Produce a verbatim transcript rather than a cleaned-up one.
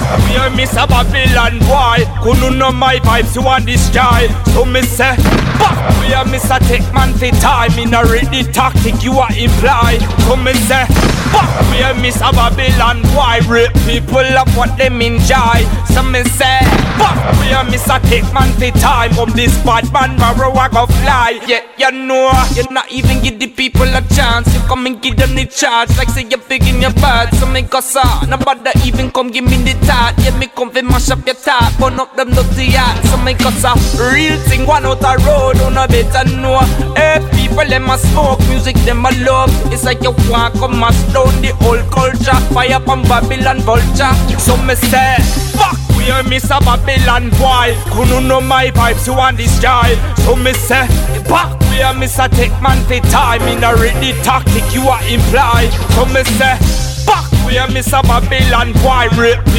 we are Miss a Babylon boy. Couldn't know my vibes, you want this guy. So me say, fuck, we are Miss a take man for time. In a ready tactic, you are imply. So me say, fuck, we are Miss a Babylon boy. Rape people up what them enjoy. So me say, fuck, we are Miss a take man for time. From this bad man, barrow I go fly. Yeah, you know, you not even give the people a chance. You come and give them the charge, like say you're big in your bad. So me go sa, nobody even come give me the tat. Yeah, me come fi mash up your tap, burn up them dirty heart. So me go sa, real thing, one out a road, don't know better know. Hey, people them a smoke, music them a love. It's like you want come mash down the whole culture. Fire from Babylon vulture. So me say, fuck, we are Miss a Babylon boy. Couldn't know my vibes, you want this guy. So me say, fuck, we are Miss a take man for time. In a ready tactic, you are imply. So me say, fuck, we are Miss a Babylon boy. Rape